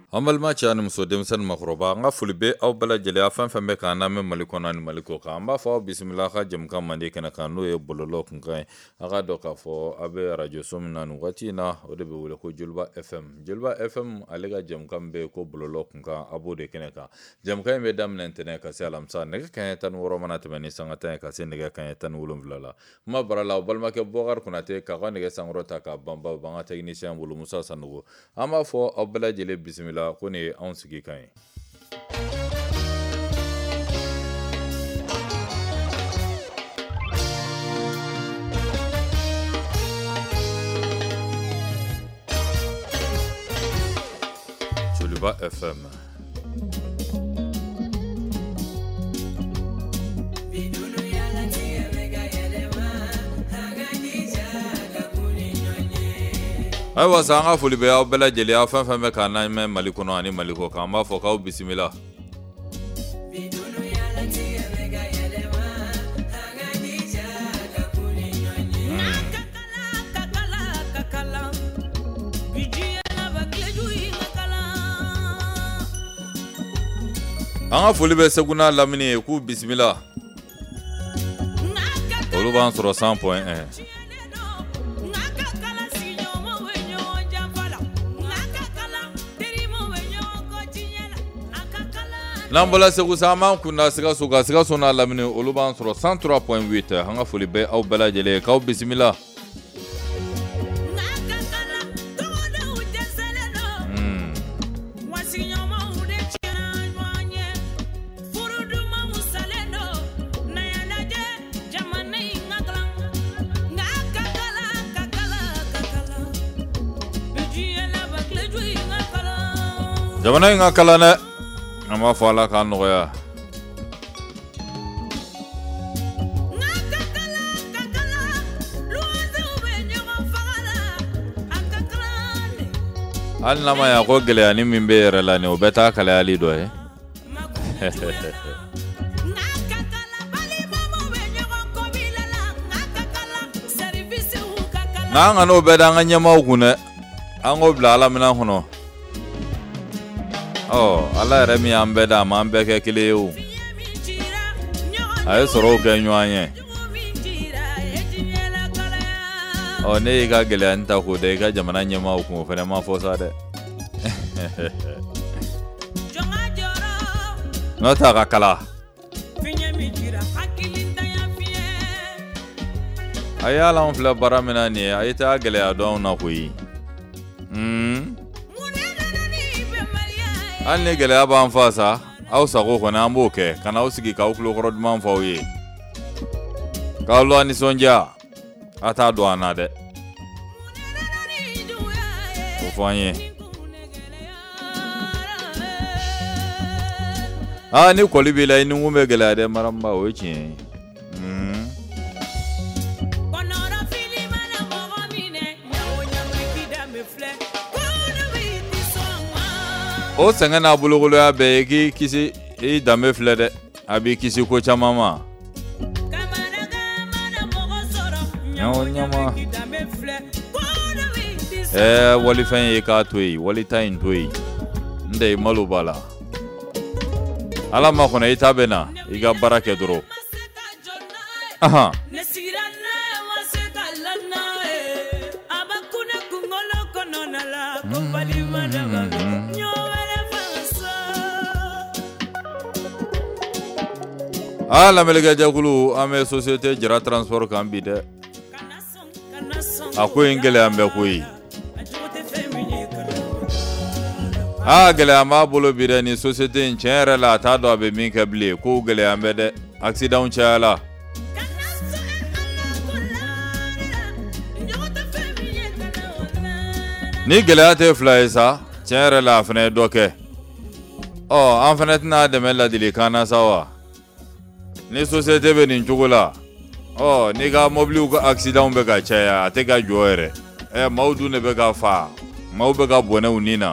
amal ma chani muso demsan makroba nga fulbe aw bala jele afan fambe kana me malikona ni maliko ka amba fo bismillah ka jam kam mande kana kanu e bololo kun kai aga do ka fo abe radio somna nu watina ode be wala ko julba fm alega jam kam be ko bololo kun ka abode kana ka jam kam be dam nan tene ka salam sa ne ka tan woro manata bani sangata ka sen ne ka tan wulum vlala ma barala balma ke bogar kunate ka ga ne sangrota ka bamba banga technicien bulu musa sanugo ama fo abala jele bismillah kone an sigi kan Julba FM aywa sanga fuli be aw bela jeli aw fan fan be kana me malikono ani maliko ka ma fo ka bismillah anga fuli be seguna lamini ku bismillah olu ban soro 100.1 Nambola segu sama kuna siga sona lamine oluban soro 103.8 hanga fuli be aw bela jele ka bismillah jamana inga kalane ama fala kan noya alla ma ya ko gele ani min be rela ne obeta kala ali do he na ngano beda nganya mawgune ango bla ala mina hono oh ala remi ambeda mambe ke kileu ay soro ke nyoanye oh ne ga gele anta ko de ga jamana nyama ko fere ma fosa de nota ga kala ayala on fla baramena ni ayta gele adon na kuyi an ne gele aba an fasa aw sago ko na mboke kana usigi ka uklo korod man fawye ka lo ani sonja ata do anade o fanye ni kolibi la inu ngume gele ade maramba o chi o sengana bulugulu ya be ki kisi e dame flede abi kisi ko chamama nyama wali fan ka toyi wali tain toyi nde malubala ala ma khona itabena iga barake duro aha ala melega jakulu ame société jara transport kambi de ako ingele ambe koyi gele ama bolo bire ni société nchere la ta do be min kable ko gele ambe de accident chala ni gele ate flaisa nchere la fene doke en fenêtre na de mela dilikana sawa ni société be nin chugula ni ga mobile ko accident be ga chaya ate ga joere maudu ne be ga fa mau be ga bona unina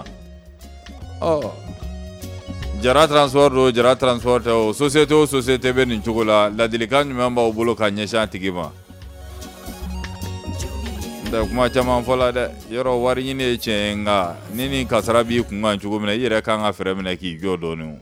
jara transport société be nin chugula la dilikan memba obulo kanyesha tigima da kuma caman fɔla dɛ yɔrɔ wari ɲini ye tiɲɛ nka ni ni kasara b'i kun kan cogo min na i yɛrɛ kan ka fɛrɛ minɛ k'i jɔ dɔɔni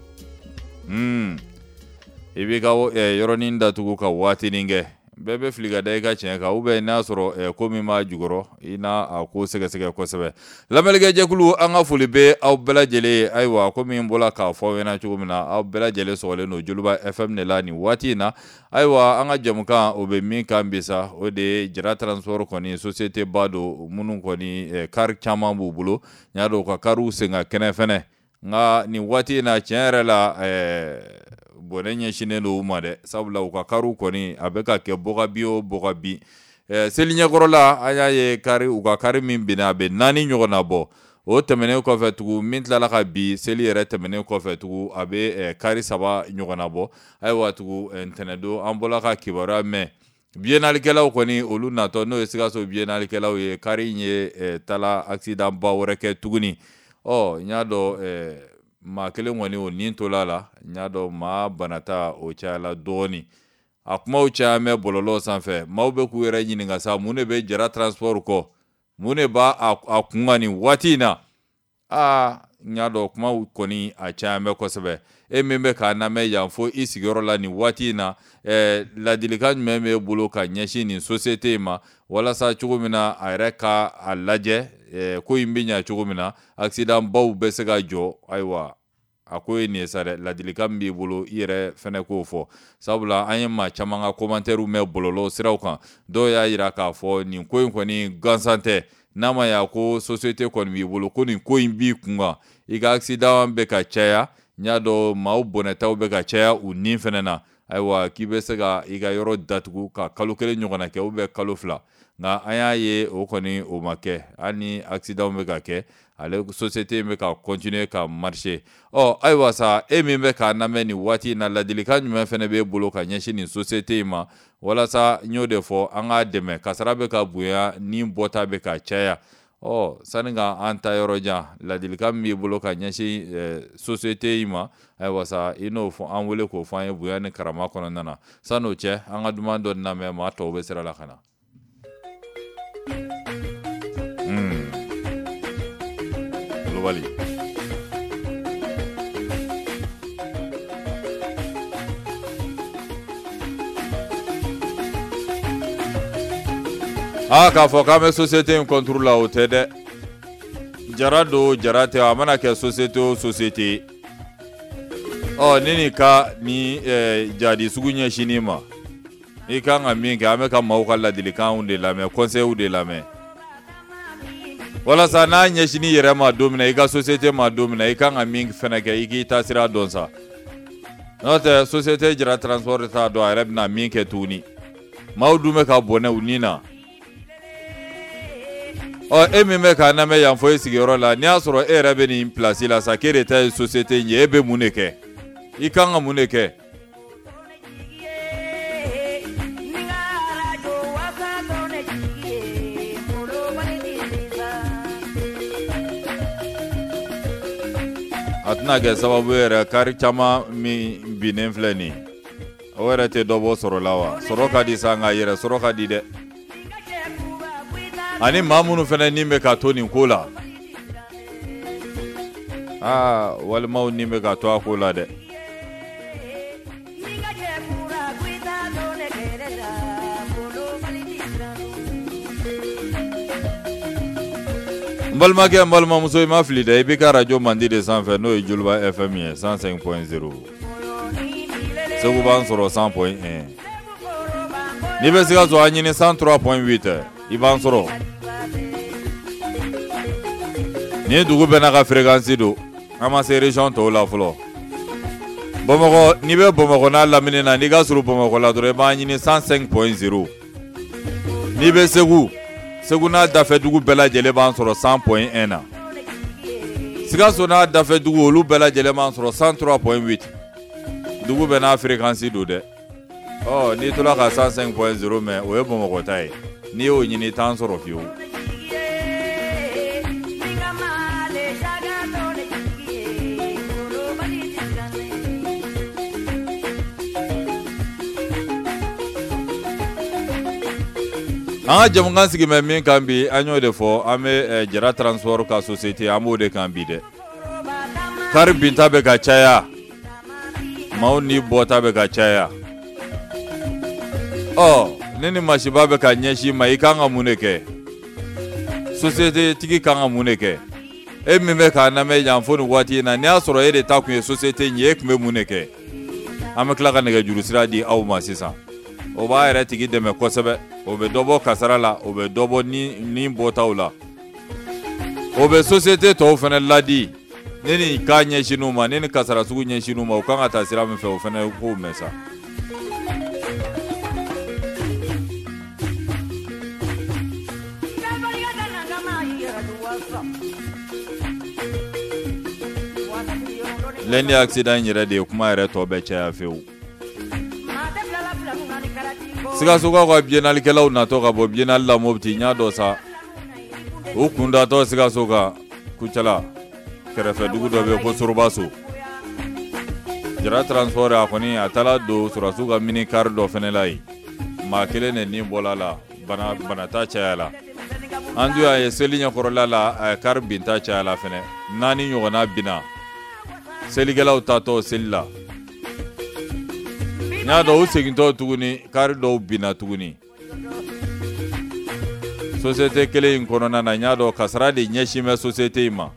i b'i ka yɔrɔnin datugu ka waatinin kɛ bɛɛ bɛ fili ka da i ka tiɲɛ kan n'a sɔrɔ ko min b'a jukɔrɔ i n'a a ko sɛgɛsɛgɛ kosɛbɛ lamɛnnikɛjɛkulu an ka foli bɛ aw bɛɛ lajɛlen ye ayiwa ko min bɔra k'a fɔ aw ɲɛna cogo min na aw bɛɛ lajɛlen sɔgɔlen don Joliba FM de la nin waati in na ayiwa an ka jamukan o bɛ min kan bi sa o de ye Jara transport kɔni société ba don minnu kɔni kari caman b'u bolo n y'a dɔn u ka kariw sen ka kɛnɛ fɛnɛ nka nin waati in na tiɲɛ yɛrɛ la bɔnɛ ɲɛsinnen don u ma dɛ sabula u ka kariw kɔni a bɛ ka kɛ bɔgabi o bɔgabi seli ɲɛkɔrɔla an y'a ye u ka kari min binna a bɛ 4 ɲɔgɔnna bɔ o tɛmɛnen kɔfɛ tugun min tilala ka bi seli yɛrɛ tɛmɛnen kɔfɛ tugun a bɛ kari 3 ɲɔgɔnna bɔ ayiwa tugun ntɛnɛndon an bɔla ka kibaruya mɛn biennalikɛlaw kɔni olu natɔ n'o ye Sikaso biennalikɛlaw ye kari in ye tala accident ba wɛrɛ kɛ tuguni n y'a dɔn maa kelen kɔni o nin tola la n y'a dɔn maa banata o cayala dɔɔni a kumaw caman bɔlɔlɔ sanfɛ maaw bɛ k'u yɛrɛ ɲininka sa mun de bɛ Jara transport kɔ mun de b'a a kun kan nin waati in na n y'a dɔn kumaw kɔni a caman kosɛbɛ e min bɛ k'a lamɛn yan fo i sigiyɔrɔ la nin waati in na ladilikan jumɛn b'e bolo ka ɲɛsin nin société in ma walasa cogo min na a yɛrɛ ka a lajɛ ko in bɛ ɲɛ cogo min na accident baw bɛ se ka jɔ ayiwa a ko ye nin ye sa dɛ ladilikan min b'i bolo i yɛrɛ fɛnɛ k'o fɔ sabula an ye maa caman ka commentaire mɛn bɔlɔlɔ siraw kan dɔw y'a yira k'a fɔ nin ko in kɔni gansan tɛ n'a ma ya ko société kɔni b'i bolo ko nin ko in b'i kun kan i ka accident bɛ ka caya n y'a dɔn maaw bɔnɛtaw bɛ ka caya u nin fɛnɛ na ayiwa k'i bɛ se ka i ka yɔrɔ datugu ka kalo 1 ɲɔgɔnna kɛ ou bien kalo 2 nka an y'a ye o kɔni o ma kɛ hali ni accident bɛ ka kɛ ale société in bɛ ka continuer ka marcher ayiwa sa e min bɛ k'a lamɛn nin waati in na ladilikan jumɛn fɛnɛ b'e bolo ka ɲɛsin nin société in ma walasa n y'o de fɔ an k'a dɛmɛ kasara bɛ ka bonya ni bɔta bɛ ka caya sani ka an ta yɔrɔ jan ladilikan min b'i bolo ka ɲɛsin société in ma ayiwa sa i n'o fɔ an wele k'o fɔ an ye bonya ni karama kɔnɔna na san'o cɛ an ka duman dɔ lamɛn maa tɔw bɛ sira la ka na Kulubali k'a fɔ k'an bɛ société in contre la o tɛ dɛ Jara do Jara tɛ a mana kɛ société o société ni nin ka ni jadi sugu ɲɛsinin ma i kan ka min kɛ an bɛ ka maaw ka ladilikanw de lamɛn conseils de lamɛn walasa n'a ɲɛsinin yɛrɛ ma don min na i ka société ma don min na i kan ka min fɛnɛ kɛ i k'i ta sira dɔn sa n'o tɛ société Jara transport t'a dɔn a yɛrɛ bɛna min kɛ tuguni maaw dun bɛ ka bɔnɛ u nin na e min bɛ k'a lamɛn yan fɔ i sigiyɔrɔ la n'i y'a sɔrɔ e yɛrɛ bɛ nin place la sa k'e de ta ye société in ye e bɛ mun de kɛ i kan ka mun de kɛ a tɛna kɛ sababu yɛrɛ kari caman min binnen filɛ nin o yɛrɛ tɛ dɔ bɔ sɔrɔ la wa sɔrɔ ka di sa nka yɛrɛ sɔrɔ ka di dɛ ani maa minnu fɛnɛ nin bɛ ka to nin ko la walimaw nin bɛ ka to a ko la dɛ n balimakɛ n balimamuso i ma fili dɛ i b'i ka radio mandi de sanfɛ n'o ye Joliba FM ye 105.0 Segu b'an sɔrɔ 100.1 n'i bɛ Sikaso a ɲini 103.8 i b'an sɔrɔ ni dugu bɛɛ n'a ka fréquence don an ma se région tɔw la fɔlɔ Bamakɔ n'i bɛ Bamakɔ n'a lamini na n'i ka surun Bamakɔ la dɔrɔn i b'an ɲini 105.0 n'i bɛ Segu n'a dafɛ dugu bɛɛ lajɛlen b'an sɔrɔ 100.1 na Sikaso n'a dafɛ dugu olu bɛɛ lajɛlen b'an sɔrɔ 103.8 dugu bɛɛ n'a fréquence don dɛ n'i tola ka 105.0 mɛn o ye Bamakɔ ta ye n'i y'o ɲini t'an sɔrɔ fiyewu Anga jamungan sigi me min kan bi anyo de fo ame Jara Transport ka société amo de kan bi de kar binta be ka caya mauni bota be ka caya nini mashiba be ka nyeshi mai kanga muneke société tigi kanga muneke me ka na me yanfonu wati na ni asoro ede takun société nye ekme muneke ame klaka nega jurusira di aw masisa o ba yɛrɛ tigi dɛmɛ kosɛbɛ o bɛ dɔbɔ kasara la o bɛ dɔbɔ ni bɔtaw la o bɛ société tɔw fɛnɛ ladi ne ni ka ɲɛsinu ma ne ni kasara sugu ɲɛsinu ma o kan ka taa sira min fɛ o fɛnɛ k'o mɛn sa lɛni accident yɛrɛ de ye kuma yɛrɛ tɔ bɛ caya fewu Sikaso ka bienalikɛlaw natɔ ka bɔ bienal la Mopti ɲa dɔ sa o kundatɔ Sikaso ka kucala kɛrɛfɛ dugu dɔ bɛ ko Sorobaso Jara Transport a kɔni a taala don Sorobaso ka mini car dɔ fɛnɛ la yen maa kelen de nin bɔla la banata caya la an dun y'a ye seli ɲɛkɔrɔla la car binta caya la fɛnɛ 4 ɲɔgɔnna bina selikɛlaw tatɔ seli la nya dɔw segintɔ tuguni kari dɔw bina tuguni société kelen in kɔnɔna na nya dɔw kasara de ɲɛsin bɛ société in ma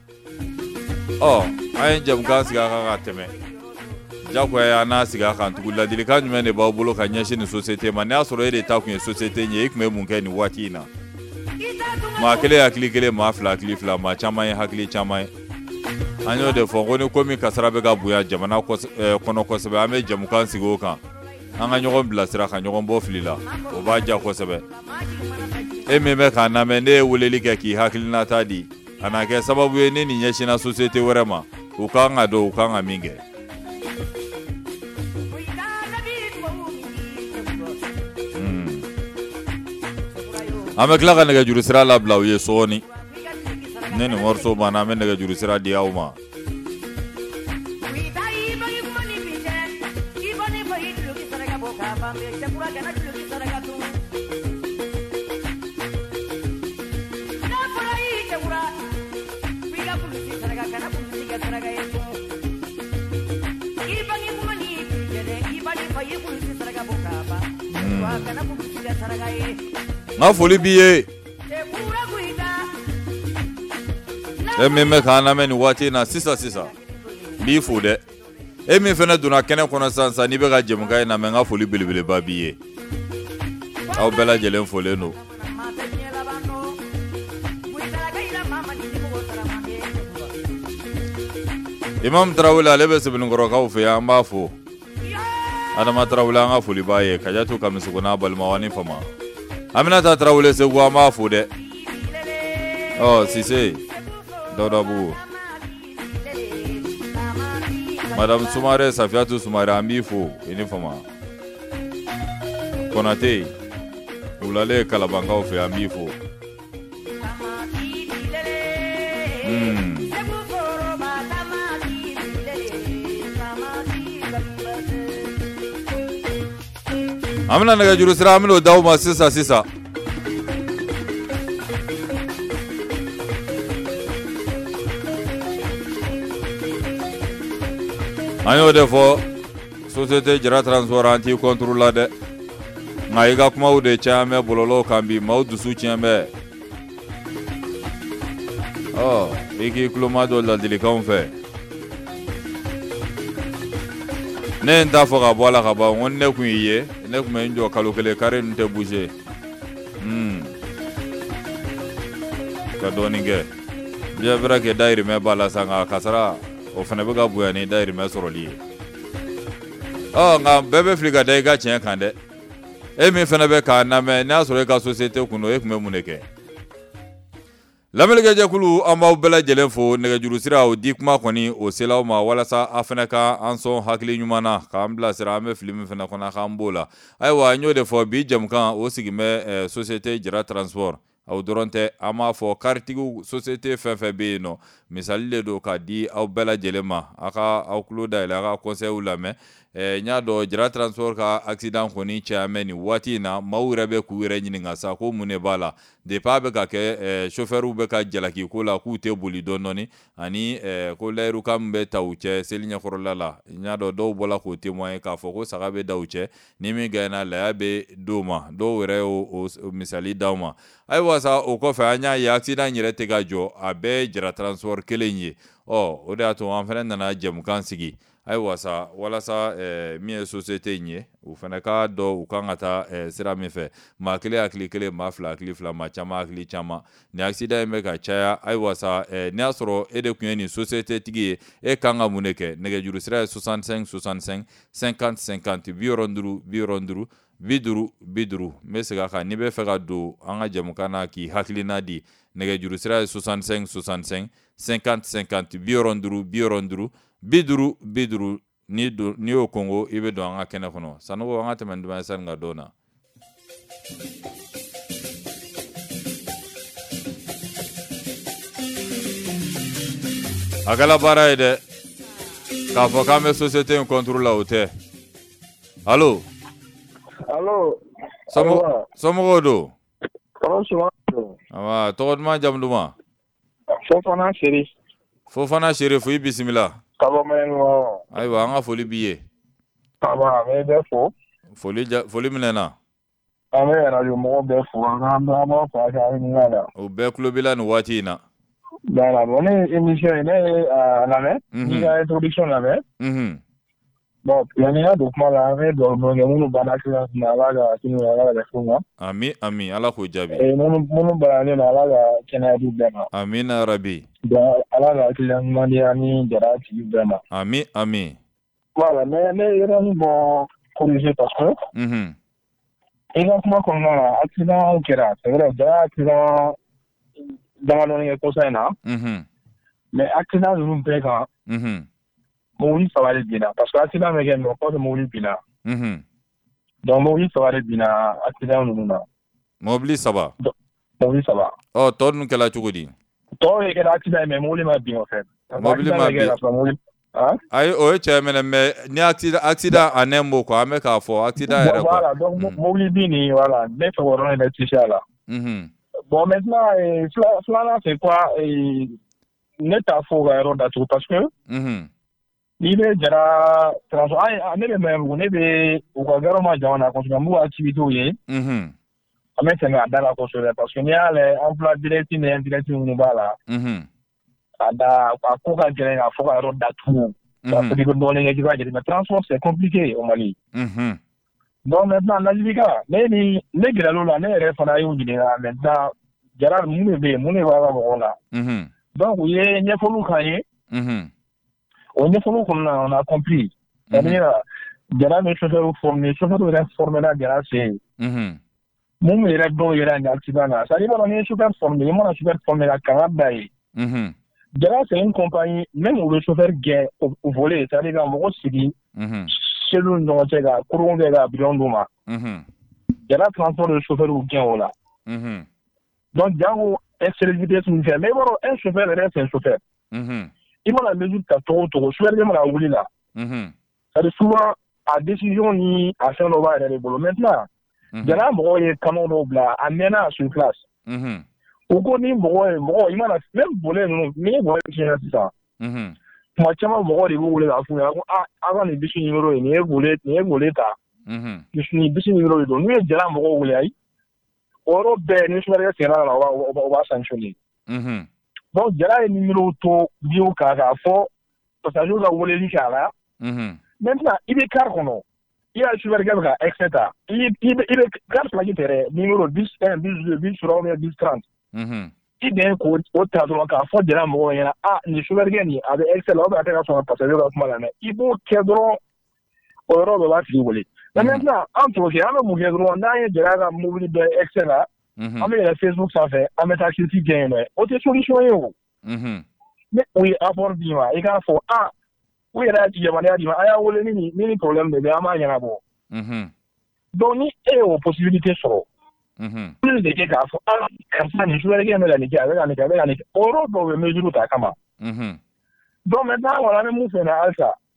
an ye jamukan sigi a kan ka tɛmɛ jagoya n'a sigi a kan tugu ladilikan jumɛn de b'aw bolo ka ɲɛsin ni société ma n'a sɔrɔ e de ta kun ye société ɲɛ e kun bɛ mun kɛ nin waati in na maa kelen hakili kelen maa fila hakili fila maa caman ye hakili caman ye an y'o de fɔ ko ni komi kasara bɛ ka bonya jamana kɔnɔ kosɛbɛ an bɛ jamukan sigi o kan an ka ɲɔgɔn bilasira ka ɲɔgɔn bɔ fili la o b'a ja kosɛbɛ e min bɛ k'a lamɛn ne ye weleli kɛ k'i hakilinata di a na kɛ sababu ye ne ni ɲɛsinna société wɛrɛ ma u kan ka dɔn u kan ka min kɛ an bɛ tila ka nɛgɛjuru sira labila u ye sɔɔni ne ni morceau banna an bɛ nɛgɛjuru sira di aw ma nga foli b'i ye e min bɛ k'an lamɛn nin waati in na sisan n b'i fo dɛ e min fɛnɛ donna kɛnɛ kɔnɔ sisan n'i bɛ ka jɛmukan in na mɛ n ka foli belebeleba b'i ye aw bɛɛ lajɛlen folen don Imam Tarawele ale bɛ Sɛbɛnnikɔrɔkaw fɛ yan an b'a fo Adama Tarawele an ka foli b'a ye Kajatu Kamisiko n'a balima wani fama Aminata Tarawele Segu an b'a fo dɛ Sise Dawudabugu Madame Sumare Safiatu Sumare an b'i fo i ni fama Konate Wulale Kalabankaw fɛ an b'i fo an bɛna nɛgɛjuru sira an bɛn'o d'aw ma sisan an y'o de fɔ société Jara Transport an t'i contre la dɛ nka i ka kumaw de cayan bɛ bɔlɔlɔw kan bi maaw dusu tiɲɛ bɛ i k'i kuloma dɔ ladilikanw fɛ ne ye n ta fɔ ka bɔ a la ka ban ko ne kun y'i ye ne kun bɛ n jɔ kalo kelen kare ninnu tɛ bouger ka dɔɔnin kɛ bien vrai que dayirimɛ b'a la sa nka kasara o fana bɛ ka bonya ni dayirimɛ sɔrɔli ye nka bɛɛ bɛ fili ka da i ka tiɲɛ kan dɛ e min fana bɛ k'a lamɛn n'a sɔrɔ e ka société kun don e kun bɛ mun de kɛ lamɛnnikɛjɛkulu an b'aw bɛɛ lajɛlen fo nɛgɛjuru sira o di kuma kɔni o selaw ma walasa a fana ka an sɔn hakili ɲuman na k'an bilasira an bɛ fili min fana kɔnɔ k'an b'o la ayiwa n y'o de fɔ bi jamukan o sigi bɛ société Jara Transport aw dɔrɔn tɛ an b'a fɔ karitigiw société fɛn fɛn bɛ yen nɔ misali de don k'a di aw bɛɛ lajɛlen ma a ka aw tulo dayɛlɛ a ka conseils lamɛn nya do jira transport ka accident ko ni chairman wati na mawrebe ku wire nyininga sa ko mune bala de pa be ka ke chauffeur be ka jalaki ko la ku te boli dononi ani ko leru kam be tawche selinya korolala nya do bola ko te moyen ka fo ko saka be dawche ni mi gana la be doma do wire o misali dawma ay wasa o ko fa nya ya accident nyire te ga jo abe jira transport kelenye o de ato an fana nana jemu kan sigi ay wasa wala sa mi société nye u fana ka do u kan ata sira mi fe ma kile ma fla ma chama chama ni accident me ka chaya ay wasa ni asoro de kunyeni société tigi e kanga muneke nege juru sira 65 50 50 bioronduru biduru mesega ka ni be fe ka do an ga jemu kana ki haklina di nege juru sira 65 50 bioronduru biduru ni o Congo ibe do anga kene kono sanogo anga temen duma san nga dona agala bara ide ka fo kame société en contrôle la hote allo somo do ama todma jamduma Fofana Sheriff bismillah Kalomengo. Aywa anga foli biye. Aba me defo. Foli minena. Ame na yo mo defo anga mo fa ja ngala. O be klobila no wati na. Dala bone émission ne la me. Ni la introduction la me. Bon, yani ya dokuma la me do no ngemu bana kila na la ga kinu la ga funga. Ami ala ko jabi. Munu bana ne na la ga kena du bema. Amina rabbi. Da ala ga kila mani ani jara ti bema. Ami. Voilà, mais era un bon corriger parce que exactement comme accident au Kera, c'est vrai, déjà accident dans le conseil là. Mais accident de nous péga. Mourir ça va aller bien parce que accident mais gagne pas de mourir bien. Donc mourir ça va aller bien accident nous là. Mobili ça va. Mourir ça va. Oh, toi nous quel chugudi. Toi et quel accident mais mourir ma bien en fait. Mobili ma bien. Ayi o chairman me ni accident anembo ko ame ka fo accident era quoi. Voilà, donc mobili bini voilà, mais faut on est ici là. Bon maintenant cela c'est quoi net à faux erreur d'atto parce que il est déjà transport ne même on est au gouvernement jana ko mu activité yi ame c'est dans la construction parce que il y a les emplois directs et indirects nous voilà. Ada akoka gere a foka road d'atto parce que dans les équipes de transport c'est compliqué au Mali. Donc maintenant Nazivika mais les gralo là ne refana yo dina maintenant Gérard mune va voilà. Donc oui il faut nous cailler. On est faut qu'on a compris. C'est-à-dire Gérard ne chauffeur formé là Gérard c'est mon rêve donc il y a un accident là. Ça dit on est super formé, moi super formé là Canada. Gérard, c'est une compagnie, même où le chauffeur gagne au volet, c'est-à-dire qu'en gros, c'est dit, chez nous, nous avons courant de la Biondoma. Gérard transporte le chauffeur au gain là. Donc, il y a une exclusivité sur une ferme. Mais bon, un chauffeur reste un chauffeur. Il m'a la mesure de le chauffeur de la roule là. C'est-à-dire souvent, à décision ni à faire le va et les bolos. Maintenant, Gérard, il y a un canon là, à Mena sur place. Ukoni mɔgɔ i mana même bolé ninnu ni ye mɔgɔ tiɲɛ sisan tuma caman mɔgɔ de b'u wele k'a f'u ɲɛna ko a ka nin bisi numéro ye nin ye bolé ta nin bisi numéro de don n'u ye jala mɔgɔw wele ayi o yɔrɔ bɛɛ ni sumaworo sɛgɛnna la o b'a sanctionné donc jala ye numéro to bio k'a fɔ passager ka weleli kɛ a la maintenant i bɛ car kɔnɔ i y'a sumaworo bɛ ka excès ta i bɛ car plaque tɛ numéro 10 1 10 2 10 3 10 30 I den ko o ta dɔrɔn k'a fɔ jara mɔgɔw ɲɛna nin chauffeur nin a bɛ excès la ou bien a tɛ ka sɔn ka passager ka kuma lamɛn i b'o kɛ dɔrɔn o yɔrɔ bɛɛ b'a tigi wele mais maintenant an t'o kɛ an bɛ mun kɛ dɔrɔn n'an ye jara ka mobili dɔ ye excès la an bɛ yɛlɛ Facebook sanfɛ an bɛ taa critique kɛ yen nɔ o tɛ solution ye o ni o ye apport d'i ma i k'a fɔ u yɛrɛ yamaruya d'i ma a y'a wele ni problème de bɛ an b'a ɲɛnabɔ donc ni e y'o possibilité sɔrɔ plus de k'a fɔ karisa nin suwɛrɛ bɛ ka nin kɛ a bɛ ka nin kɛ o yɔrɔ dɔw bɛ mesure ta kama donc maintenant voilà an bɛ mun fɛ na halisa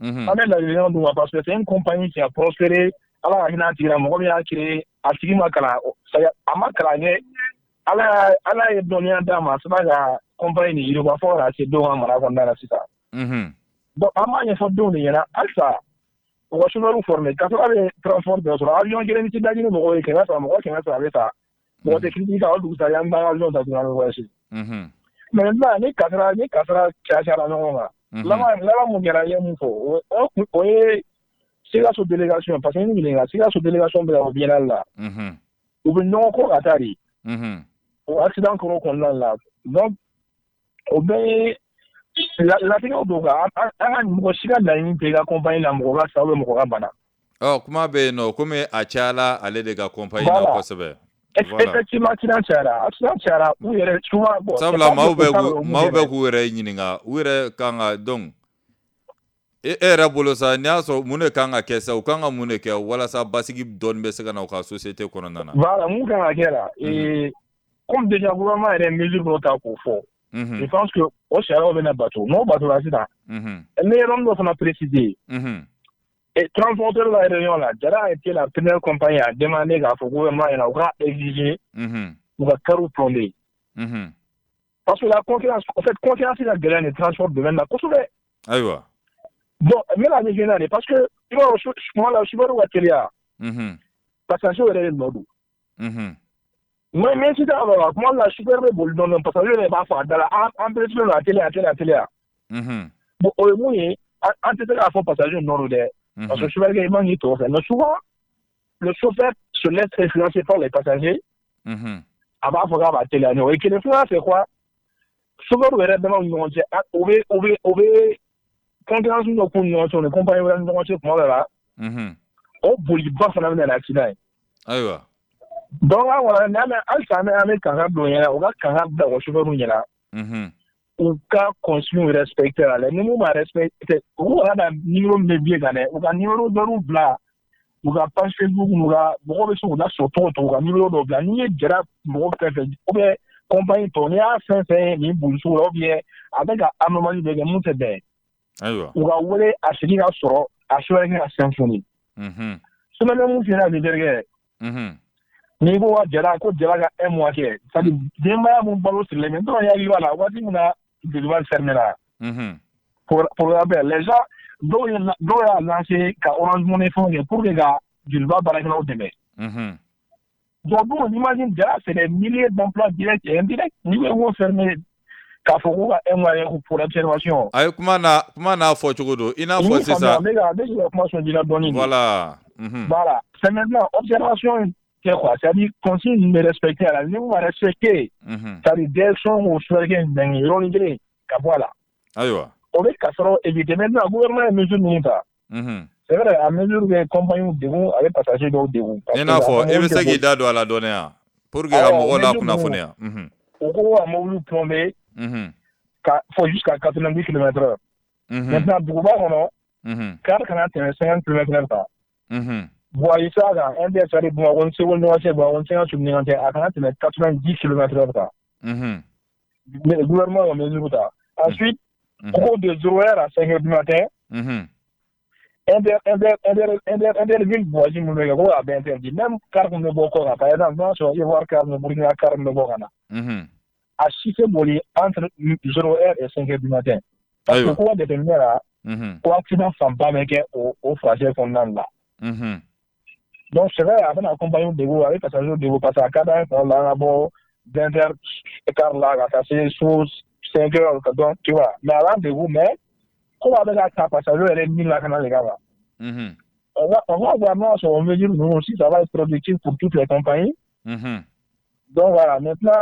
Avec la réunion parce que c'est une compagnie qui a prospéré. Alors, il a tiré mon bien créé à Timakala. À Makalane, ala est donné un dame, c'est pas la compagnie, il va faire assez d'eau à Maragondana. Donc, à moi, il faut donner, il y a Alsa. On va se former. Quand on avait transport de l'avion, il y a une petite d'ailleurs, on va écrire ça, on va écrire ça avec ça. Bon, c'est critique, ça y a un bagage dans la voiture. Maintenant, les Kasra, Kachara, là, mon gars, il y a un faux. C'est la sous-délégation, parce que c'est la sous-délégation de la bien là. Ou bien non, encore à Tari. Ou accident qu'on a là. Donc, au bien, la fille au Doga, un mochila de la compagnie, la Moura, ça veut Moura Bana. Oh, comment ben, non, comme Achala, allait de la compagnie, non, possible. Effectivement, accident, où il est souvent. Ça va, Maube, où est Yininga, où est Kanga, donc. Era bolosa nyaso mune kanga kesa ukanga mune ke wala sa basiki don besega na ka société kononana voilà mun kanga kera et comme déjà gouvernement est mesure pour ta pour fort je pense que au chara bena bateau non bateau là c'est mais on doit s'en préciser et transporteur la réunion là jara était la première compagnie à demander à le gouvernement et a exigé pour la carreau plombé parce que la concurrence en fait concurrence la graine et transport de la consoler aywa. Bon, mais la régionale, parce que moi, je suis pas au Téléa. Passager est le nord. Moi, même si dans la moi, la super boule dans le passager n'est pas fort. Dans la impression de la télé. Bon, au moins, en tête à fond passager nord de. Parce que je suis pas vraiment ni tout. Mais souvent, le chauffeur se laisse influencer par les passagers. Avant, il faut avoir la télé. Et que l'influence, c'est quoi? Souvent, vous verrez vraiment une concurrence no kun no so ne compagnie wala no so ko wala o boli ba fana na l'accident aywa donc wala na me alsa me ame kan do yana o ga kan da o chauffeur nu yana o ka consumer respecter la ni mo ma respecter o ga da numéro me bien gané o ga numéro do ru bla o ga page Facebook o ga bo be so da so to ga numéro do bla ni jara mo fe o be compagnie to ni a fait ni bulu so o bien avec anomalie de mo te be aywa ou wele a sigi ka sɔrɔ a sɔrɔ ka symphonie semaine mun fina de derge ni ko jara ka un mois kɛ c'est à dire denbaya mun balo sirilen mais dɔrɔn y'a yiwa la waati mun na delivery fermé la pour rappel les gens dɔw y'a lancé ka Orange Money fɛnw kɛ pour que ka jeliba baarakɛlaw dɛmɛ donc bon on imagine jara c'est des milliers d'emplois directs et indirects ni bɛ wo fermé k'a fɔ ko ka un mois pour l'observation. Ayi kuma n'a fɔ cogo don i n'a fɔ sisan. Ne ka kuma sɔn dila dɔɔni. Voilà. Voilà. C'est maintenant observation c'est quoi? C'est-à-dire consigne de respecter la ni ma respecter. C'est-à-dire direction ou soirée d'un yɔrɔ ni kelen ka bɔ a la. Ayiwa. O bɛ ka sɔrɔ éviter maintenant gouvernement ye mesure ninnu ta. C'est vrai à mesure que compagnie degun a bɛ passager dɔw degun. I n'a fɔ i bɛ se k'i da don a la dɔɔni yan pour que ka mɔgɔw la kunnafoniya. O ko a mobile plombé. Faut jusqu'à 90 km/h. Maintenant, Duguba, car quand on a 50 km/h. Voyez ça, un des salles de on sait où on sait, on sait sur le à 90 km/h. Mais le gouvernement a mesure ça. Ensuite, au cours de 0h à 5h du matin, un des villes voisines a bien interdit. Même car on ne peut pas, par exemple, il y a car on ne peut pas. À 6h entre 0h et 5h du matin. Parce que quoi déterminer là, quoi accident sans pas mettre au fragile qu'on a là. Donc c'est vrai, avec la compagnie de vous, avec passager de vous, passer à 4 heures, on a d'abord 20 heures, écart là, à passer sous 5 heures, donc tu vois. Mais avant de vous, mais, comment avec la passager, elle est mise là, quand les gars là. On va vraiment, on veut dire, nous aussi, ça va être productif pour toutes les compagnies. Donc voilà, maintenant,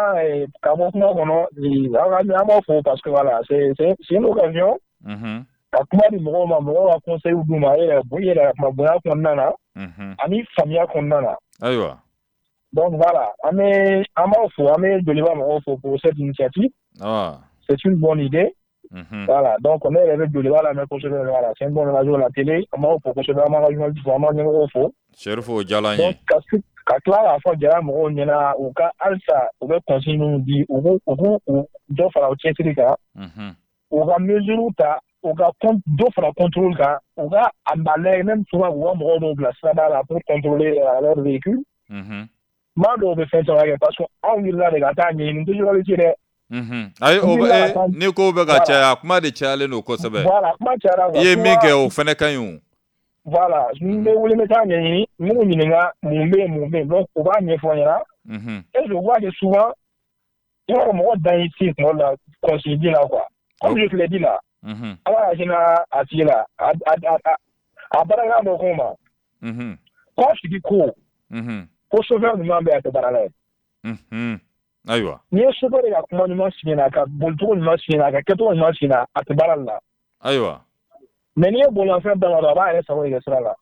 parce que voilà, c'est une occasion. Ka kuma di mɔgɔw ma mɔgɔw ka conseil d'u ma yɛrɛ kumabonya kɔnɔna na ani faamuya kɔnɔna na. Ayiwa. Donc voilà, an b'aw fo, an bɛ joliba mɔgɔw fo pour cette initiative. C'est une bonne idée. Voilà, donc ne yɛrɛ bɛ joliba lamɛn kosɛbɛ, voilà, c'est une bonne radio à la télé, an b'aw fo kosɛbɛ, an b'an ka journaliste fo, an b'an ɲɛmɔgɔw fo. Serifo o diyara n ye. Ka tila k'a fɔ jara mɔgɔw ɲɛna u ka halisa u bɛ consigne di u dɔ fara u cɛsiri kan u ka mesure ta o ka dɔ fara contrôle kan o ka a lajɛ même souvent u ka mɔgɔw dɔw bila sirada la pour contrôler leur véhicule maa dɔw bɛ fɛn caman kɛ parce que anw wulila de ka taa ɲɛɲini toujours dɛ ayi o ni ko bɛ ka caya kuma de cayalen don kosɛbɛ voilà kuma cayara i ye min kɛ o fɛnɛ ka ɲi o voilà n bɛ wuli n bɛ taa ɲɛɲini n'u ɲininka mun bɛ yen donc u b'a ɲɛfɔ ɲɛna et je vois que souvent i b'a fɔ mɔgɔ dan y'i ci tuma dɔ la consigne la quoi comme je te l'ai dit là ala y'a a tigi la a baarakan dɔ k'o ma k'aw sigi ko chauffeur ɲuman bɛ a tɛ baara la ye ayiwa n'i ye chauffeur ka kuma ɲuman f'i ɲɛna ka bolicogo ɲuman f'i ɲɛna ka kɛcogo ɲuman f'i ɲɛna a tɛ baara la ayiwa mais n'i ye bolimafɛn d'a ma dɔrɔn a b'a yɛrɛ sago de kɛ sira la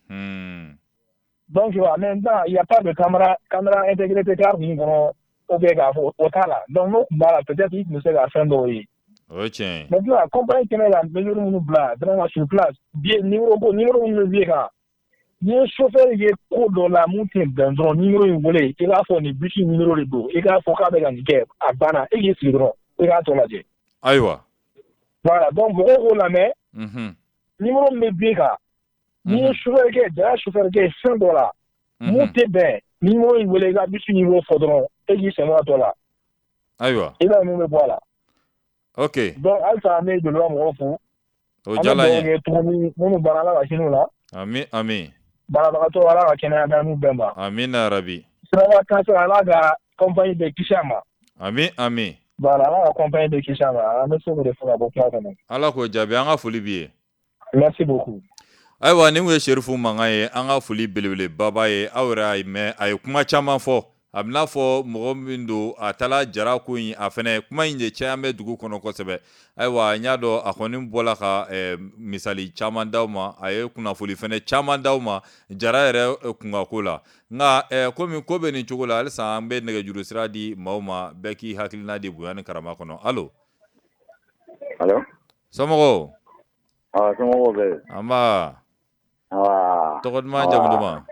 donc maintenant il y a pas de caméra intégrité car ninnu kɔnɔ ou bien k'a fɔ o t'a la donc n'o tun b'a la peut-être i tun bɛ se ka fɛn dɔw ye o ye tiɲɛ ye maintenant compagnie kɛnɛ la mesure minnu bila vraiment sur place numéro minnu bɛ billet kan n'i ye chauffeur ye ko dɔ la mun tɛ bɛn dɔrɔn numéro in wele i k'a fɔ nin bisi numéro de don i k'a fɔ k'a bɛ ka nin kɛ a banna e k'i sigi dɔrɔn i k'a tɔ lajɛ ayiwa voilà donc mɔgɔw k'o lamɛn numéro min bɛ billet kan n'i ye chauffeur kɛ jara chauffeur kɛ fɛn dɔ la mun tɛ bɛn numéro in wele i ka bisi numéro fɔ dɔrɔn e k'i sɛmɛ a tɔ la ayiwa i b'a ye mun bɛ bɔ a la ok donc halisa an bɛ joliba mɔgɔw fo o jala n ye tuguni minnu banna ala ka hinɛ u la ami banabagatɔ ala ka kɛnɛya da n'u bɛɛ ma amina rabi siraba kansa ala ka compagnie bɛ kisi a ma ami voilà ala ka compagnie bɛ kisi a ma an bɛ se k'o de fɔ ka bɔ kuma kɔnɔ ala k'o jaabi an ka foli b'i ye merci beaucoup ayiwa nin kun ye Serifu Mankan ye an ka foli belebelebaba ye aw yɛrɛ y'a ye mais a ye kuma caman fɔ a bɛna fɔ mɔgɔ min don a taala jara ko in a fɛnɛ kuma in de cayan bɛ dugu kɔnɔ kosɛbɛ ayiwa n y'a dɔn a kɔni bɔla ka misali caman d'aw ma a ye kunnafoni fɛnɛ caman d'aw ma jara yɛrɛ kungako la nka komi ko bɛ nin cogo la halisa an bɛ nɛgɛjuru sira di maaw ma bɛɛ k'i hakilina di bonya ni karama kɔnɔ allo somɔgɔw somɔgɔw bɛ anba tɔgɔ duman jamu duman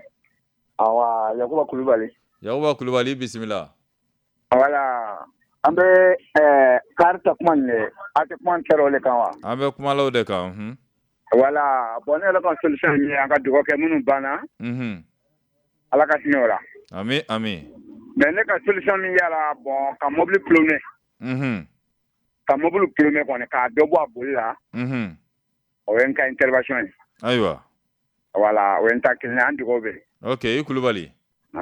Yakuba Kulubali bisimila voilà an bɛ karita kuma nin dɛ a tɛ kuma kɛra o de kan wa an bɛ kuma la o de kan voilà bon ne yɛrɛ ka solution ye an ka dugawu kɛ minnu banna ala ka hinɛ o la ami mais ne ka solution min yala bon ka mobili plomé kɔni k'a dɔ bɔ a boli la o ye n ka intervention ye ayiwa voilà o ye n ta kelen an dugawu bɛ ok i Kulubali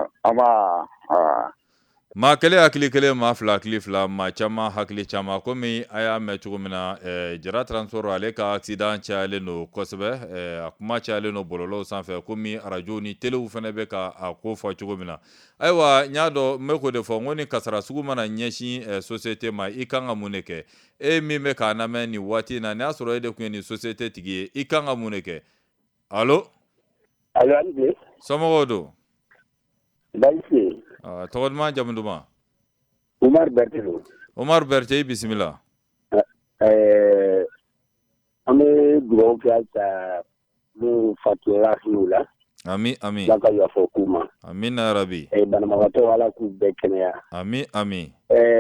maa kelen hakili kelen maa fila hakili fila maa caman hakili caman komi a y'a mɛn cogo min na jara transport ale ka accident cayalen don kosɛbɛ a kuma cayalen don bɔlɔlɔw sanfɛ komi arajo ni telew fɛnɛ bɛ ka a ko fɔ cogo min na ayiwa n y'a dɔn n bɛ k'o de fɔ n ko ni kasara sugu mana ɲɛsin société ma i kan ka mun de kɛ e min bɛ k'a lamɛn nin waati in na n'a sɔrɔ e de tun ye nin société tigi ye i kan ka mun de kɛ allo somɔgɔw don Baïse. Tɔgɔ duman jamu duman Umar Berté don. Umar Berté i bisimila an bɛ dugawu kɛ halisa minnu fatura hinɛw la ami ala ka yafa k'u ma amina rabi banabagatɔ ala k'u bɛɛ kɛnɛya ami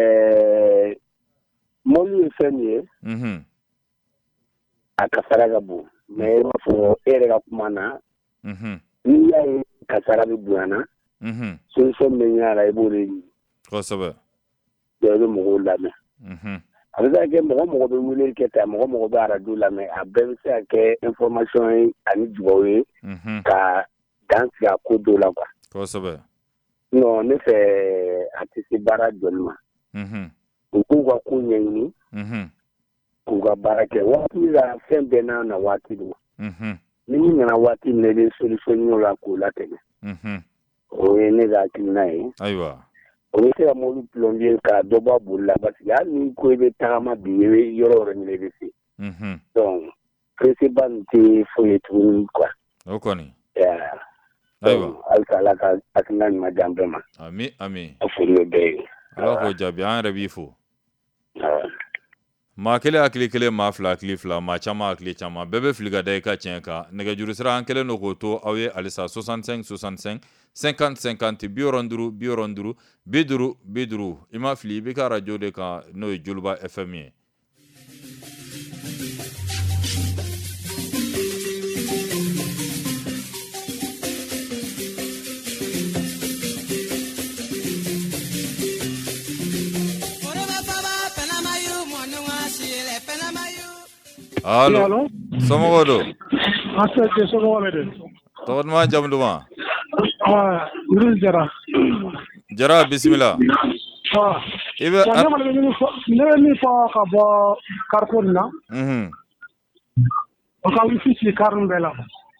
mɔbili ye fɛn min ye a kasara ka bon mais i b'a fɔ e yɛrɛ ka kuma na n'i y'a ye kasara bɛ bonya na solution bɛ ɲɛ a la i b'o de ɲini kosɛbɛ i bɛ mɔgɔw lamɛn a bɛ se ka kɛ mɔgɔ bɛ wele kɛ tan mɔgɔ bɛ arajo lamɛn a bɛɛ bɛ se ka kɛ information ye ani dugawu ye ka dan sigi a ko dɔw la quoi kosɛbɛ non ne fɛ a tɛ se baara jɔli ma u k'u ka ko ɲɛɲini k'u ka baara kɛ waati la fɛn bɛɛ n'a na waati de ma ni min nana waati min na i bɛ solution ɲini o la k'o latɛmɛ o ye ne ka hakilina ye ayiwa o bɛ se ka mobili plombier ka dɔ bɔ a boli la parce que hali ni ko i bɛ tagama bi i bɛ yɔrɔ o yɔrɔ ɲini i bɛ se donc presseba nin tɛ foyi ye tuguni quoi o kɔni ayiwa halisa ala ka hakilina ɲuman di an bɛɛ ma ami a foli bɛ bɛɛ ye ala k'o jaabi an yɛrɛ b'i fo maa kelen hakili kelen maa fila hakili fila maa caman hakili caman bɛɛ bɛ fili ka da i ka tiɲɛ kan nɛgɛjuru sira an kɛlen don k'o to aw ye halisa 65 65 50 50 65 50 i ma fili i bɛ ka arajo de kan n'o ye Joliba FM ye Allo. Somogodo. Asante Somogodo. Tawdma jamduma. Jara. Jara bismillah. Ibe ne fa ka bo karpon na. O ka wi fi karn bela.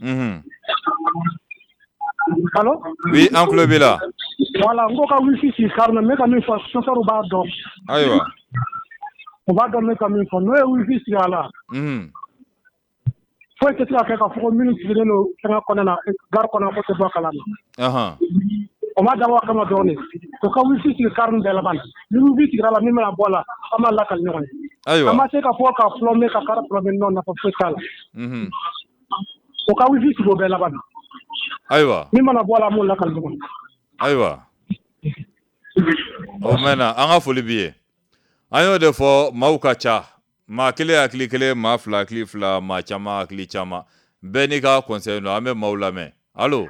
Allô? Oui, en club là. Voilà, on va wi fi karn me ka mi fa so ba do. Aywa. On va donner comme une fois. Nous, oui, c'est là. Faut que tu aies fait une minute de nous, on a gar qu'on a fait de Bakalam. On va d'abord comme donner. Donc, quand oui, c'est le carne de la bande. Nous, oui, c'est la même la bola. On a la calme. On a fait qu'à fois qu'à flammer, qu'à faire problème, non, on a pas fait ça. Donc, quand oui, c'est le bel la bande. Aywa. Même la bola, mon la calme. Aywa. Oh, maintenant, on a fait le billet. Ayo de fo maukacha ma kile akli kile ma fla akli fla ma chama akli chama benika conseil no ame maulame allo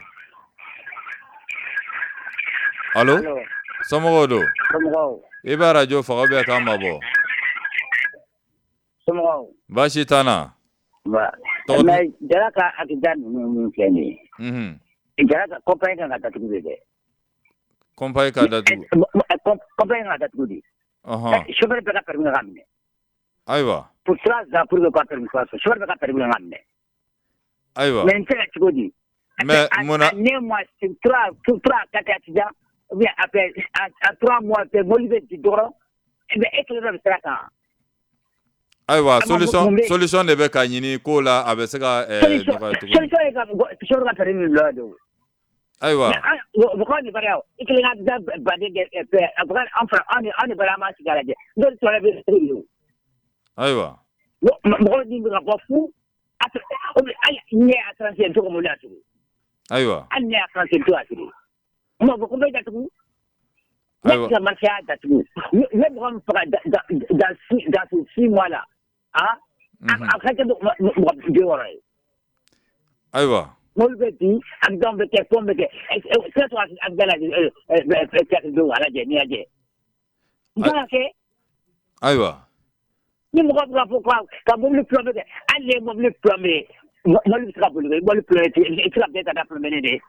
somogodo iba radio fa be ka mabo somogo bashi tana ba mais jaraka akidan mun kene jaraka compagnie ka tatude compagnie ka tatude compagnie ka tatude chauffeur bɛ ka permis ka minɛ ayiwa pour 3 ans pour que ka permis ka sɔrɔ chauffeur bɛ ka permis ka minɛ ayiwa mais n tɛ ka cogo di mais muna ne mois 3-4 étudiants ou bien après à 3 mois après mobili bɛ di dɔrɔn mais e kelen dɔ bɛ sira kan ayiwa solution de bɛ ka ɲini ko la a bɛ se ka solution ye ka chauffeur ka permis bila de ayiwa bukan ni bariau ikilin ada badai bukan an berama segala je dol soalnya begitu ayiwa bukan ni berapa fu atau ni transit tu kemudian tu ayiwa an ya transit tu asli mau bukan beda tu ayiwa masih ada tu ni bukan dah 6 mois là ah akhirnya dua orang ayiwa Molbeti, ak dombe ke pombe ke, c'est toi ak bela peut-être do ala je ni aje. Ngake? Aywa. Ni mo ko pourquoi ka mo le plombe ke, alle mo le plombe, mo le trapo le, mo le plombe, et tu la bête à plombe ne.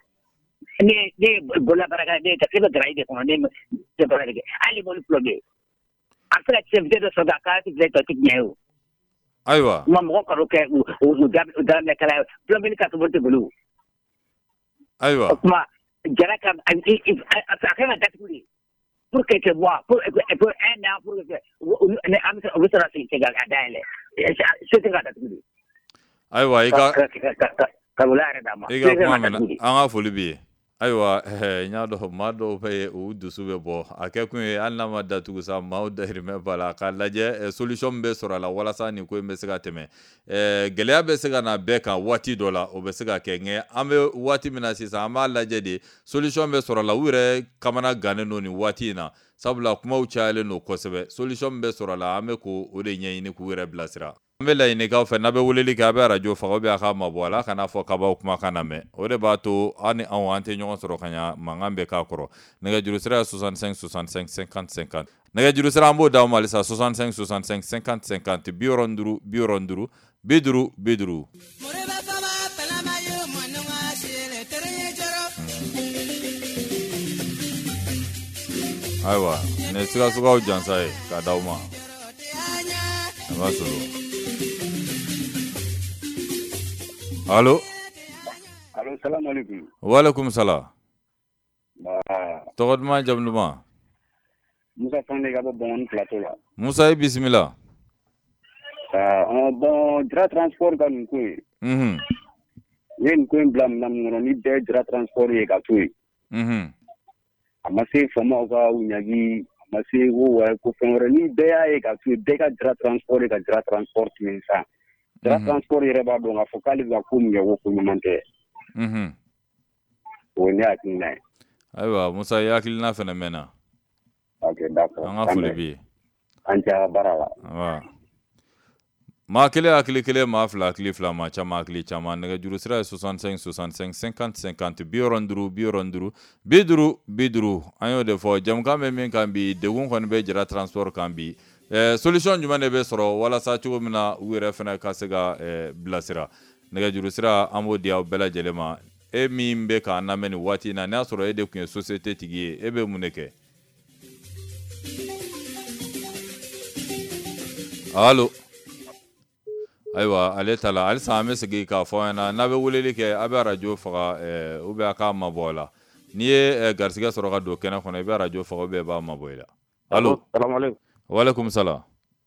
Ne bola baraka ne ta ke drai de ko ne te baraka ke. Alle mo le plombe. Après la chef de soda ka ti le to ti nyeo. Aywa. Mo ko ke o dam le kala plombe ni ka to bolte bulu. Aywa. Kuma jaraka akhirnya datuli pour que moi pour un an pour que ne amsa obsera si tegal adaile c'est tegal datuli aywa ika kalulare dama ika kuma anga folibi aywa nya do ma do pe u dusu be bo akekun annama datugu sa ma da hirme bala ka laje solution be sora la wala sa ni ko be sega teme gele be sega na be kan wati dola o be sega ke nge ambe wati mina sisa ama laje de solution be sora la wure kamana gane no ni wati na sabula kuma u chale no kosebe solution be sora la ame ko o de nyi ni ku wure blasira ambe la ni ka fe na be wuleli ka be radio fa go be aka mabola kana fo ka ba kuma kana me o de ba to ani an ante nyon soro kanya mangambe ka koro nega juru sira 65 65 50 50 nega juru sira ambo daw malisa 65 65 50 50 bioronduru biduru aywa ne sira suga o jansa e ka dawma abasolo allo salam alaikum wa alaikum salam todma jamduma Musa Fane ga bon plateau la Musa bismillah bon dra transport ga nko yen ko blam nam ngoro ni de dra transport ye ga tuyi amase fama ga unyagi amase wo wa ko fenre ni de ya ye ga tuyi de ga dra transport min sa dra transport yere ba do nga fokali ga ko mi wo ko mante woni atina aywa Musa yakil na fenomena okay d'accord anga folibi anja barawa wa ma kele ma fla ma chama kili chama nega juru sira 65 65 50 50 bioronduru biduru ayo de fo jam kam men kan bi de gon kon be jira transport kan bi solution jumɛn de bɛ sɔrɔ walasa cogo min na u yɛrɛ fana ka se ka bilasira nɛgɛjuru sira an b'o di aw bɛɛ lajɛlen ma e min bɛ k'a lamɛn nin waati in na n'a sɔrɔ e de tun ye société tigi ye e bɛ mun de kɛ allo ayiwa ale ta la halisa an bɛ segin k'a fɔ an ɲɛna n'a bɛ weleli kɛ a bɛ radio faga ou bien a k'a mabɔ la n'i ye garisɛgɛ sɔrɔ ka don kɛnɛ kɔnɔ i bɛ radio faga ou bien i b'a mabɔ i la allo salaamaaleykum waaleykum salaam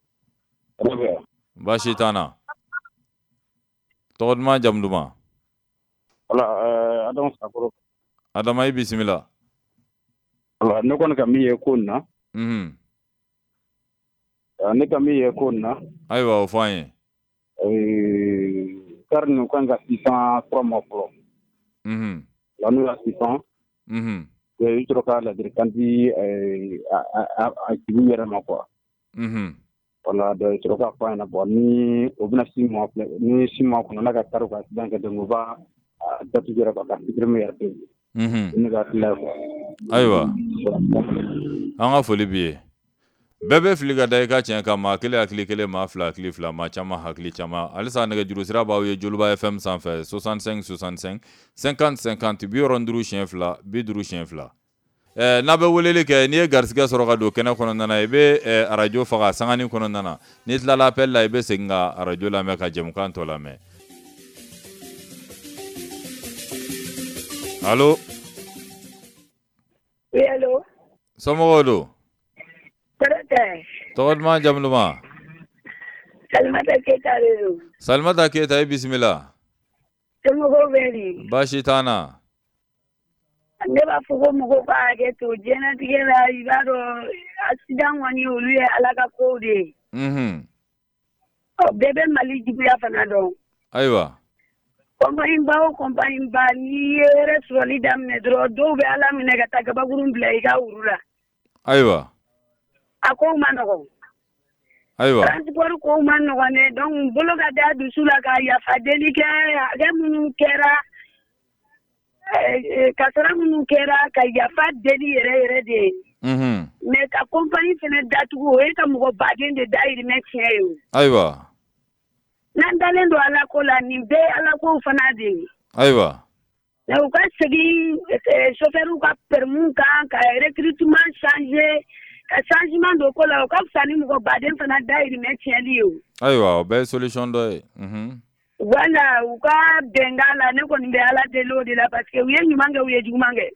baasi t'an na tɔgɔ duman jamu duman Adama Sakoro Adama i bisimila ne kɔni ka min ye ko in na ne ka min ye ko in na ayiwa o fɔ an ye kari nin kan ka 603 ma fɔlɔ la n'u ya 600 i sɔrɔ ka ladilikan di a tigi yɛrɛ ma quoi wala dɔ i sɔrɔ ka fɔ a ɲɛna bon ni o bɛna 6 mois ni 6 mois kɔnɔ n'a ka kari ka accident kɛ donc o b'a datu yɛrɛ ka supprimer yɛrɛ pe ne ka tila quoi ayiwa an ka foli b'i ye bɛɛ bɛ fili ka da i ka tiɲɛ kan maa kelen hakili kelen maa fila hakili fila maa caman hakili caman halisa nɛgɛjuru sira b'aw ye Joliba FM sanfɛ 65 65 50 50 62 siɲɛ fila 50 siɲɛ fila n'a bɛ weleli kɛ n'i ye garisɛgɛ sɔrɔ ka don kɛnɛ kɔnɔna na i bɛ radio faga sangani kɔnɔna na n'i tilala appel la i bɛ segin ka radio lamɛn ka jɛmukan tɔ lamɛn allo oui allo somɔgɔw don tɔgɔ duman jamu duman Salimata Keita de don Salimata Keita i bisimila somɔgɔw bɛ di baasi t'an na ne b'a fɔ ko mɔgɔw ka hakɛ to diɲɛlatigɛ la i b'a dɔn accident kɔni olu ye Ala ka kow de ye bɛɛ bɛ Mali juguya fana dɔn ayiwa compagnie ba o compagnie ba n'i ye yɛrɛ sɔrɔli daminɛ dɔrɔn dɔw bɛ Ala minɛ ka taa gabakurun bila i ka wuru la ayiwa a kow ma nɔgɔn ayiwa transport kow ma nɔgɔn dɛ donc bolo ka da dusu la ka yafa deli kɛ hakɛ minnu kɛra kasara minnu kɛra ka yafa deli yɛrɛ yɛrɛ de ye mais ka compagnie fana datugu o ye ka mɔgɔ baden de dahirimɛ tiɲɛ ye o ayiwa n'an dalen don Ala ko la nin bɛɛ ye Ala kow fana de ye ayiwa mais u ka segin chauffeur ka permis kan ka recrutement changer ka changement don ko la o ka fisa ni mɔgɔ baden fana dahirimɛ tiɲɛli ye o ayiwa o bɛɛ ye solution dɔ ye voilà u ka bɛnkan la ne kɔni bɛ Ala deli o de la parce que u ye ɲuman kɛ u ye juguman kɛ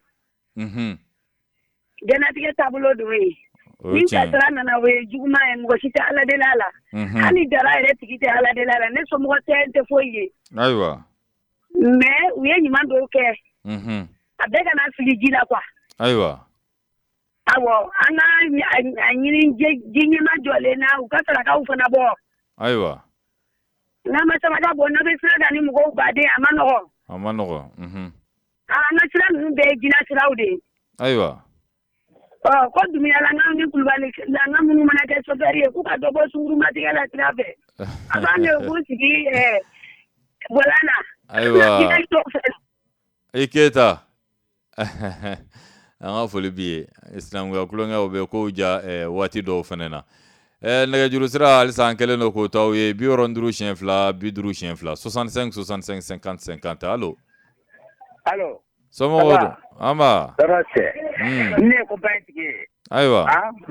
diɲɛlatigɛ taabolo don ye ni kasara nana o ye juguman ye mɔgɔ si tɛ Ala deli a la hali dara yɛrɛ tigi tɛ Ala deli a la ne somɔgɔ tɛ foyi ye ayiwa mais u ye ɲuman dɔw kɛ a bɛɛ kana fili ji la quoi ayiwa awɔ an ka a ɲini ji ɲɛma jɔlen na u ka sarakaw fana bɔ ayiwa n'a ma saraka bɔ n'a bɛ sira kan ni mɔgɔw baden a ma nɔgɔn an ka sira ninnu bɛɛ ye jinɛ siraw de ye ayiwa ko dumuyala n'anw ni kulubali la n'an minnu mana kɛ chauffeur ye k'u ka dɔ bɔ sunkurumatigɛ la sira fɛ a b'an de k'u sigi volant na ayiwa i Keita an ka foli b'i ye sinankunya kulonkɛw bɛ kow ja waati dɔw fana na nɛgɛjuru sira halisa an kɛlen don k'o t'aw ye 65 siɲɛ fila 50 siɲɛ fila 65 65 50 50 allo allo somɔgɔw don an b'a ne ye compagnie tigi ye ayiwa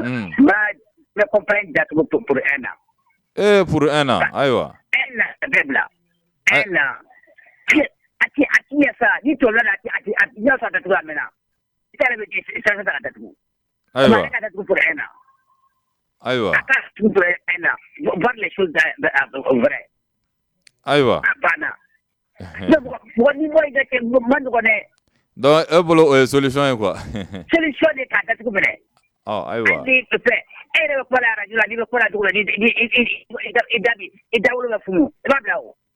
ne compagnie datugu pour 1 an pour 1 an ayiwa 1 an bɛɛ bila 1 an a ti ɲɛ sa ni tɔlɔ la a ti ɲɛ sa datugu a mɛnna i tɛ yɛrɛ bɛ i tɛ se ka datugu ayiwa ne ka datugu pour 1 an ayiwa a ka datugu pour 1 an voir les choses vraies ayiwa a banna mɔgɔ ni mɔgɔ in kɛ ma nɔgɔn dɛ donc e bolo o ye solution ye quoi solution de k'a datugu minɛ ayiwa hali e yɛrɛ bɛ kuma la radio la n'i bɛ kuma la cogo la i da wolo bɛ funu i b'a bila o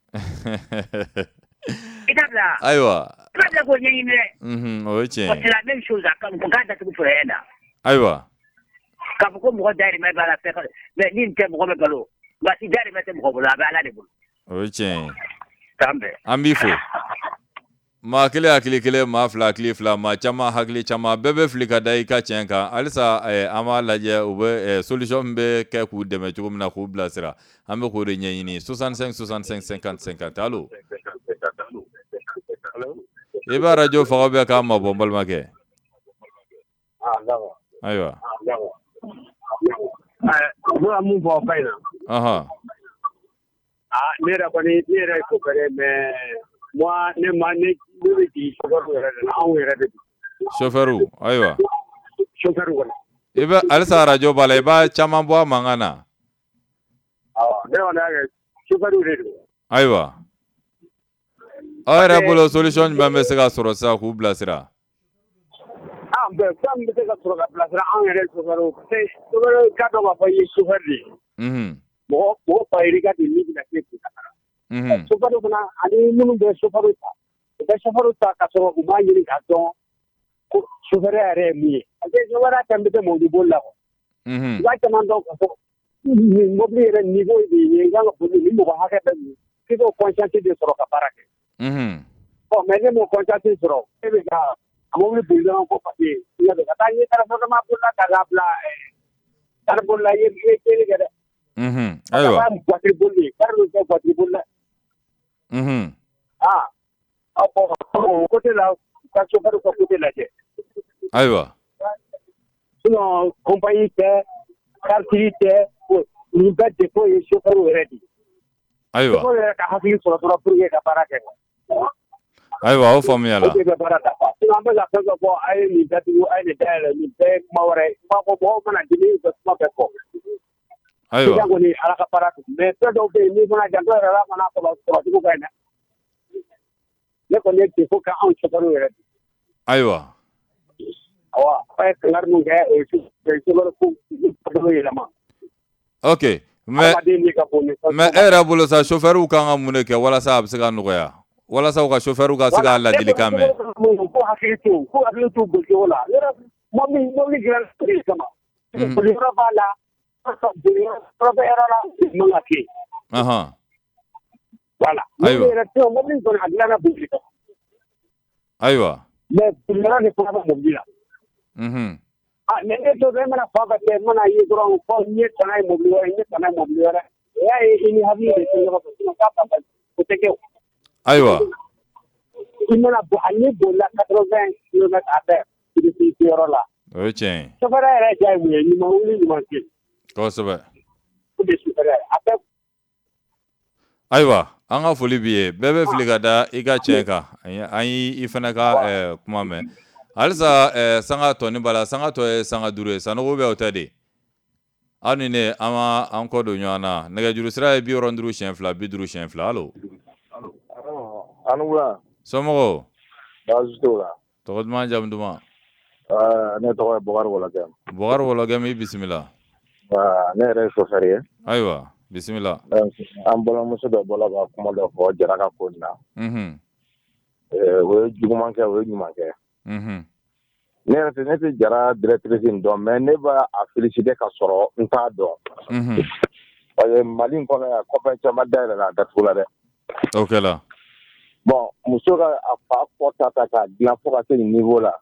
i t'a bila ayiwa i b'a bila k'o ɲɛɲini dɛ o ye tiɲɛ ye c'est la même chose k'a datugu pour 1 an ayiwa k'a fɔ ko mɔgɔ dahirimɛ b'a la mais ni nin tɛ mɔgɔ bɛ balo baasi dahirimɛ tɛ mɔgɔ bolo a bɛ Ala de bolo o ye tiɲɛ ye k'an bɛn an b'i fo ma kelen kelen ma fila kili fila ma caman hakili caman bɛɛ bɛ fili ka da I ka tiɲɛ kan halisa an b'a lajɛ u bɛ solution bɛ kɛ k'u dɛmɛ cogo min na k'u bilasira an bɛ k'o de ɲɛɲini 65 65 50 50 allo I b'a radio faga bɛɛ k'a mabɔ n balimakɛ ayiwa Moi, mon bon pain. Ne yɛrɛ ko fɛrɛ mais moi ne ma ne di chauffeur yɛrɛ de anw yɛrɛ de chauffeur ayiwa chauffeur wala I bɛ halisa radio b'a la I b'a caman bɔ a mankan na ne kɔni y'a kɛ chauffeur de don ayiwa aw yɛrɛ bolo solution jumɛn bɛ se ka sɔrɔ sisan k'u bilasira fɛn min bɛ se ka sɔrɔ ka bilasira anw yɛrɛ chauffeur chauffeur ka dɔn k'a fɔ I ye chauffeur de ye mɔgɔ bayiri ka di ni bɛna se k'u ta chauffeur fana ani minnu bɛ chauffeur ta u bɛ chauffeur ta ka sɔrɔ u m'a ɲini k'a dɔn ko chauffeur yɛrɛ ye min ye parce que chauffeur ya tɛmɛ tɛ mobili boli la i b'a caman dɔn k'a fɔ mobili yɛrɛ niveau de ye i kan ka boli ni mɔgɔ hakɛ bɛ min f'i k'o conscience de sɔrɔ ka baara kɛ mais ne m'o conscience sɔrɔ e bɛ ka mobili boli dɔrɔn ko parce que ka taa ɲɛ transportement bolila ka n'a bila kari bolila i ye kɛli kɛ dɛ ayiwa voiture boli kari dun tɛ voiture boli la bon côté la ka chauffeur ka côté lajɛ ayiwa sinon compagnie tɛ carte tɛ nin bɛɛ défaut ye chauffeur yɛrɛ de ayiwa chauffeur yɛrɛ ka hakili sɔrɔ dɔrɔn pour que ka baara kɛ ayiwa o faamuyala an bɛ ka fɛn fɔ a ye nin datugu a ye nin dayɛlɛ nin bɛɛ ye kuma wɛrɛ kuma fɔ mɔgɔw mana dimi u bɛ kuma bɛɛ fɔ ayiwa kɔni ala ka baara kɛ mais fɛn dɔw bɛ yen n'i fana janto yɛrɛ la fana sɔrɔcogo ka ɲi dɛ ne kɔni ye défaut kɛ anw chauffeur yɛrɛ de ayiwa awɔ a ye kankari min kɛ o ye chauffeur ko yɛlɛma ok mais e yɛrɛ bolo sa chauffeur kan ka mun de kɛ walasa a bɛ se ka nɔgɔya walasa u ka chauffeur ka se ka ladilikan mɛn ko hakili to bolicogo la mobili dilan kama boliyɔrɔ b'a la boliyɔrɔ bɛ yɔrɔ la man ka kɛ voilà mobili kɔni a dilanna boli kama ayiwa mais boliyɔrɔ de fana bɛ mobili la mais e to e mana fa ka kɛ mana ye dɔrɔn fɔ n ye tana ye mobili wɛrɛ n ye tana ye mobili wɛrɛ o y'a ye I ni hakili de tɛ ɲɔgɔn fɛ sinon k'a o tɛ kɛ o ayiwa I mana bɔ ani bolila 80 km à l'heure I bɛ se yɔrɔ la o ye tiɲɛ ye chauffeur yɛrɛ ja ye mun ye ɲuman wuli ɲuman tɛ kosɛbɛ o de chauffeur yɛrɛ a bɛɛ ayiwa an ka foli b'i ye bɛɛ bɛ fili ka da I ka tiɲɛ kan an y'i fana ka kuma mɛn halisa sanga tɔni b'a la sanga tɔ ye sanga 5 ye sanogo bɛ o tɛ de aw ni ne an ma an kɔ don ɲɔgɔn na nɛgɛjuru sira ye 65 siɲɛ 2 50 siɲɛ 2 allo Anula. Somɔgɔw. Baasi t'o la. Tɔgɔ duman jamu duman. Ne tɔgɔ ye Bɔkari Wɔlɔgɛm. Bɔkari Wɔlɔgɛm i bisimila. Ne yɛrɛ ye chauffeur ye. Ayiwa bisimila. An balimamuso dɔ bɔra ka kuma dɔ fɔ Jara ka ko in na. O ye juguman kɛ o ye ɲuman kɛ. Ne tɛ Jara directrice in dɔn mais ne b'a féliciter ka sɔrɔ n t'a dɔn. Mali in kɔnɔ yan compagnie caman dayɛlɛla a datugu la dɛ. O kɛla. Bon muso ka a fa kɔta ta k'a dilan fo ka se nin niveau la.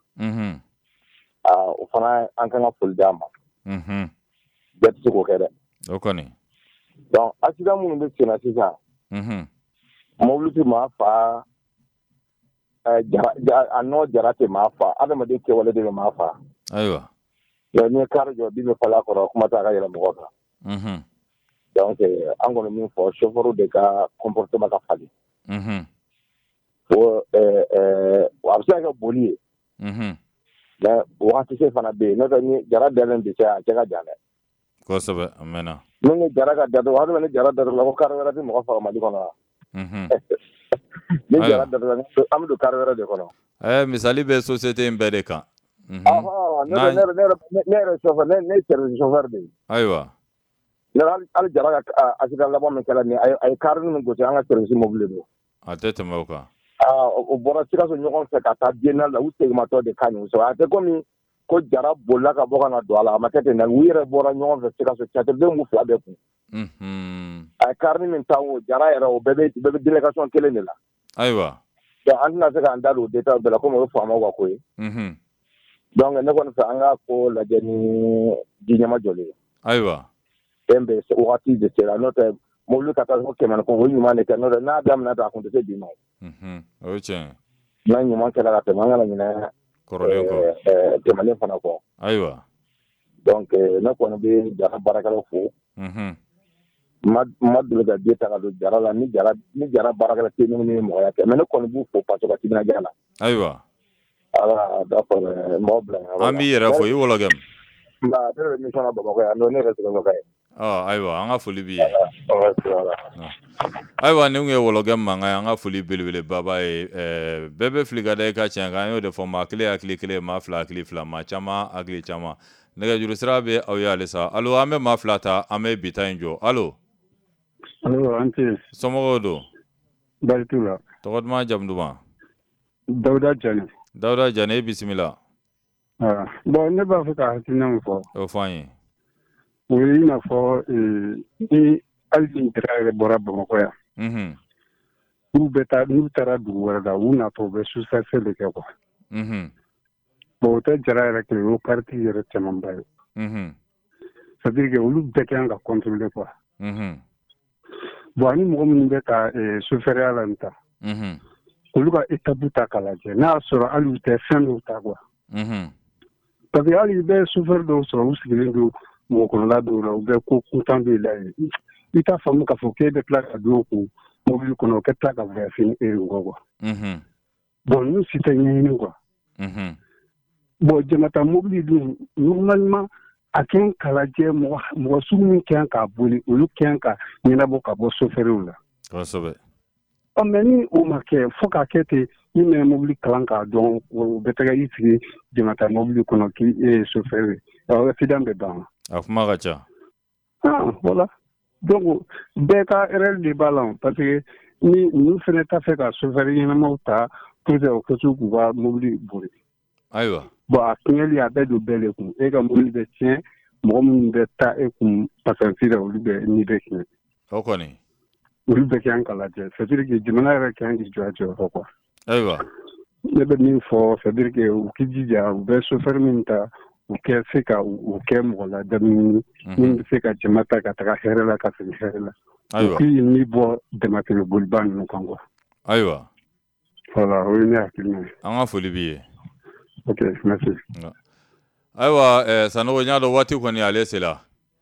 O fana an kan ka foli d'a ma. Bɛɛ tɛ se k'o kɛ dɛ. O kɔni. Donc accident minnu bɛ sen na sisan. Mobili tɛ maa fa a nɔ Jara tɛ maa fa adamaden kɛwale de bɛ maa fa. Ayiwa. N'i ye car jɔ bin bɛ falen a kɔrɔ kuma t'a ka yɛlɛ mɔgɔ kan. Donc an kɔni min fɔ chauffeur de ka comportement ka falen. A bɛ se ka kɛ boli ye. Mais wagati se fana bɛ yen n'o tɛ ni Jara dalen tɛ caya a cɛ ka jan dɛ. Kosɛbɛ a mɛnna. Ni Jara ka datugu hali ni Jara datugula ko car wɛrɛ tɛ mɔgɔ faga Mali kɔnɔ wa. Ni Jara datugula an bɛ don car wɛrɛ de kɔnɔ. Misali bɛ société in bɛɛ de kan. Ne yɛrɛ chauffeur ne ye service chauffeur de ye. Ayiwa. Hali Jara ka accident laban min kɛra nin a ye car ninnu gosi an ka service mobile don. A tɛ tɛmɛ o kan. O bɔra Sikaso ɲɔgɔn fɛ ka taa biennale la u seginmatɔ de ka nin sɔrɔ a tɛ komi ko Jara bolila ka bɔ ka na don a la a ma kɛ ten dɛ u yɛrɛ bɔra ɲɔgɔn fɛ Sikaso caterden b'u 2 bɛɛ kun. A ye car min ta o Jara yɛrɛ o bɛɛ bɛ délégation kelen de la. Ayiwa. an tɛna se k'an da don détail bɛɛ la komi o ye faamaw ka ko ye donc ne kɔni fɛ an ka ko lajɛ ni ji ɲɛma jɔlen ye ayiwa fɛn bɛ wagati de sera n'o tɛ mobili ka taa fo 100 ko o ɲuman de kɛ n'o tɛ n'a daminɛ ta a kun tɛ se bi ma o ye tiɲɛ n'a ɲuman kɛra ka tɛmɛ an kana ɲinɛ kɔrɔlen kɔ tɛmɛnen fana kɔ ayiwa donc ne kɔni bɛ jara baarakɛlaw fo ma deli ka den ta ka don jara la ni jara baarakɛla tɛ ni mɔgɔya kɛ mais ne kɔni b'u fo parce que ka timinadiya la ayiwa ala d'accord mɔgɔ bila an b'i yɛrɛ fo i wologɛm nka ne bɛ mission na Bamakɔ yan donc ne yɛrɛ sɛbɛn ka ye ayiwa an ka foli b'i ye ayiwa ni kun ye wologɛm mankan ye an ka foli belebeleba b'a ye bɛɛ bɛ fili ka da i ka tiɲɛ kan an y'o de fɔ maa kelen hakili kelen maa fila hakili fila maa caman hakili caman nɛgɛjuru sira bɛ aw ye halisa alo an bɛ maa fila ta an bɛ bi ta in jɔ alo an tɛ somɔgɔw don baasi t'u la tɔgɔ duman jamu duman Dawuda Jane Dawuda Jane e bisimila bon ne b'a fɛ ka hakilina min fɔ o fɔ an ye o ye i n'a fɔ ni hali ni jara yɛrɛ bɔra Bamakɔ yan n'u taara dugu wɛrɛ la u natɔ u bɛ sous-traité de kɛ quoi bon o tɛ jara yɛrɛ kelen o parti yɛrɛ camanba ye c'est à dire que olu bɛɛ kan ka contrôler quoi bon ani mɔgɔ minnu bɛ ka chauffeur la nin ta olu ka étape ta k'a lajɛ n'a y'a sɔrɔ hali u tɛ fɛn dɔw ta quoi parce que hali i bɛ chauffeur dɔw sɔrɔ u sigilen don mɔgɔkɔnɔla dɔw la u bɛ ko kuntan dɔw la yen i t'a faamu k'a fɔ k'e bɛ tila ka don o kun mobili kɔnɔ o ka tila ka voyage ni e ye o quoi bon ninnu si tɛ ɲɛɲini quoi bon jamata mobili dun normalement a kan ka lajɛ mɔgɔ sugu min kan k'a boli olu kan ka ɲɛnabɔ ka bɔ chauffeur la kosɛbɛ mais ni o ma kɛ fo k'a kɛ ten ni mɛ mobili kalan k'a dɔn o bɛ taga i sigi jamata mobili kɔnɔ k'i ye chauffeur ye accident bɛ ban a kuma ka ca voilà donc bɛɛ ka erreur de b'a la parce que ni ninnu fana t'a fɛ ka chauffeur ɲɛnamaw ta pour que o kɛ se k'u ka mobili boli ayiwa bon a tiɲɛli a bɛɛ don bɛɛ de kun e ka mobili bɛ tiɲɛ mɔgɔ minnu bɛ taa e kun passage la olu bɛ ni bɛ tiɲɛ o kɔni olu bɛɛ kan ka lajɛ c'est à dire que jamana yɛrɛ kan k'i jɔ a jɔyɔrɔ quoi ayiwa ne bɛ min fɔ c'est à dire que u k'i jija u bɛ chauffeur min ta u kɛ se ka u kɛ mɔgɔ ladamu min bɛ se ka jama ta ka taga hɛrɛ la ka segin hɛrɛ la u k'i ni bɔ damatɛmɛ boliba ninnu kan quoi ayiwa voilà o ye ne hakilina ye an ka foli b'i ye ok merci ayiwa Sanogo n y'a dɔn waati kɔni ale sera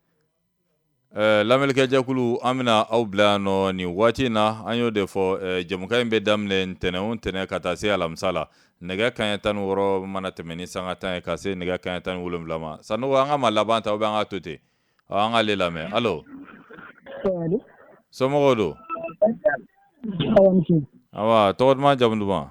lamɛnnikɛjɛkulu an bɛna aw bila yan nɔ nin waati in na an y'o de fɔ jamukan in bɛ daminɛ ntɛnɛn o ntɛnɛn ka taa se alamisa la nɛgɛ kanɲɛ 16 mana tɛmɛ ni sanga 10 ye ka se nɛgɛ kanɲɛ 17 ma Sanogo an ka ma laban ta ou bien an ka to ten an k'ale lamɛn allo somɔgɔw don awa tɔgɔ duman jamu duman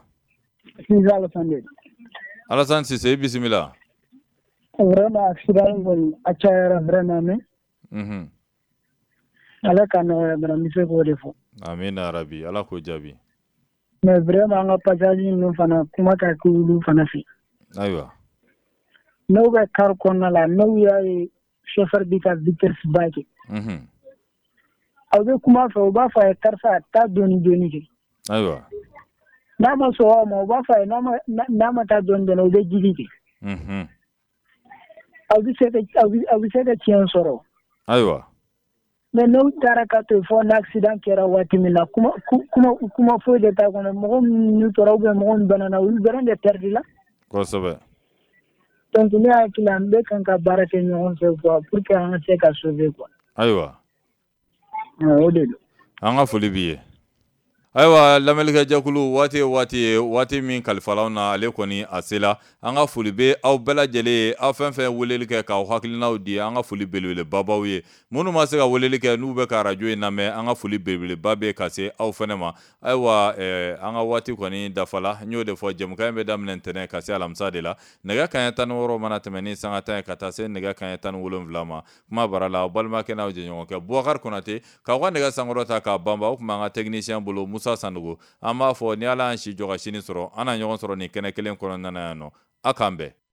Alassane Cissé i bisimila vraiment accident kɔni a cayara vraiment mais ala ka nɔgɔya dɔrɔn n bɛ se k'o de fɔ amina rabi ala k'o jaabi mais vraiment an ka passage ninnu fana kuma ka kɛ olu fana fɛ ayiwa n'aw bɛ car kɔnɔna la n'aw y'a ye chauffeur bɛ ka vitesse ba kɛ aw bɛ kuma fɛ u b'a fɔ a ye karisa taa dɔɔni dɔɔni kɛ ayiwa n'a ma sɔn o ma u b'a fɔ a ye n'a ma taa dɔɔni dɔɔni u bɛ jigi kɛ aw bɛ se ka tiɲɛ sɔrɔ ayiwa mais n'aw taara ka to fɔ l'accident kɛra waati min na kuma foyi de t'a kɔnɔ mɔgɔ minnu tora ou bien mɔgɔ min banana olu dɔrɔn de perdre la kosɛbɛ donc ne hakili la an bɛɛ kan ka baara kɛ ɲɔgɔn fɛ quoi pour que an ka se ka sauver quoi ayiwa o de don an ka foli b'i ye ayiwa lamɛnnikɛjɛkulu waati ye waati ye waati min kalifala na ale kɔni a sela an ka foli bɛ aw bɛɛ lajɛlen ye aw fɛn fɛn weleli kɛ k'aw hakilinaw di an ka foli belebelebabaw ye minnu ma se ka weleli kɛ n'u bɛ ka arajo in lamɛn an ka foli belebeleba bɛ ka se aw fɛnɛ ma ayiwa an ka waati kɔni dafala n y'o de fɔ jamukan in bɛ daminɛ ntɛnɛn ka se alamisa de la nɛgɛ kanɲɛ 16 mana tɛmɛ ni sanga 10 ye ka taa se nɛgɛ kanɲɛ 17 ma kuma bara la aw balimakɛ n'aw jɛɲɔgɔnkɛ Bubakari Konate k'aw ka nɛgɛ sankɔrɔ ta k'a banba o tun b'an ka technicien bolo Musa Sanogo an b'a fɔ ni ala y'an si jɔ ka sini sɔrɔ an na ɲɔgɔn sɔrɔ nin kɛnɛ kelen kɔnɔna na yan nɔ a k'an bɛn